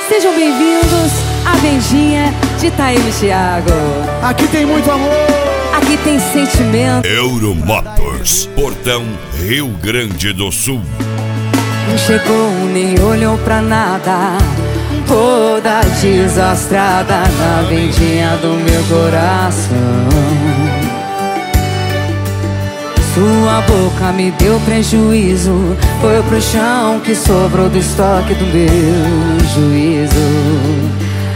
Sejam bem-vindos à vendinha de Taíbe Thiago. Aqui tem muito amor, aqui tem sentimento. Euromotors, Portão, Rio Grande do Sul. Não chegou nem olhou pra nada, toda desastrada na vendinha do meu coração. Sua boca me deu prejuízo, foi pro chão que sobrou do estoque do meu juízo.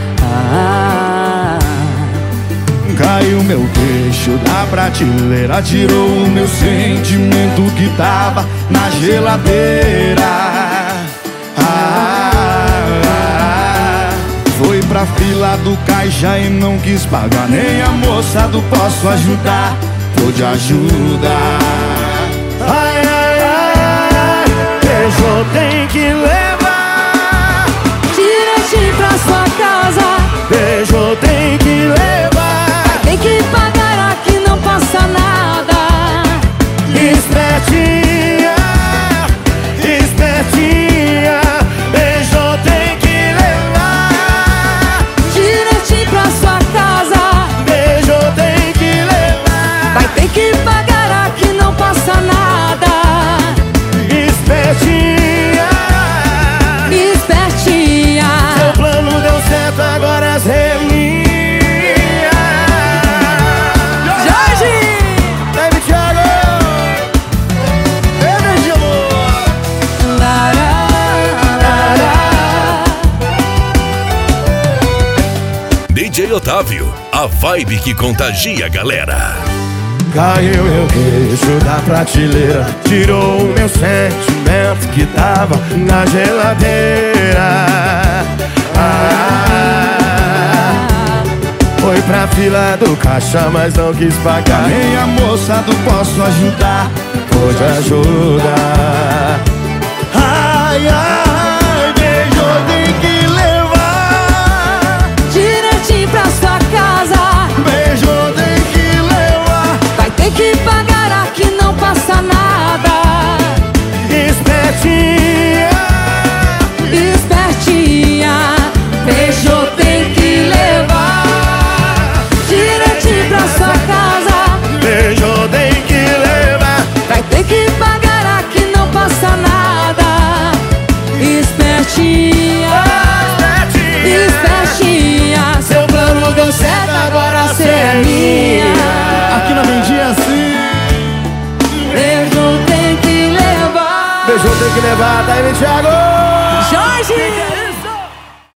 Caiu meu queixo da prateleira, tirou o meu sentimento que tava na geladeira. Foi pra fila do caixa e não quis pagar, nem a moça do posso ajudar pôde ajudar. Ai, ai, ai, beijo tem que levar direitinho pra sua casa. Beijo tem que levar, tem que pagar, aqui não passa nada. Espertinha, espertinha, beijo tem que levar direitinho pra sua casa. Beijo tem que levar, vai ter que pagar, aqui não passa nada. Espertinha, espertinha, seu plano deu certo, agora as é minha. Jorge! Taíbe Thiago, beijo, amor. DJ Otávio, a vibe que contagia a galera. Caiu meu queixo da prateleira, tirou o meu sentimento que tava na geladeira. Foi pra fila do caixa, mas não quis pagar, nem a moça do posso ajudar pôde ajudar. Ai, ai, beijo tem que levar direitinho pra sua casa. Beijo tem que levar, vai ter que pagar, aqui não passa nada. Espertinha, espertinha, beijo tem que levar direitinho pra sua casa. beijo tem que levar, vai ter que pagar, aqui não passa nada. Espertinha, espertinha, seu plano deu certo, agora cê é minha. aqui na vendinha assim. Beijo tem que levar. Beijo tem que levar, Taíbe Thiago. Jorge!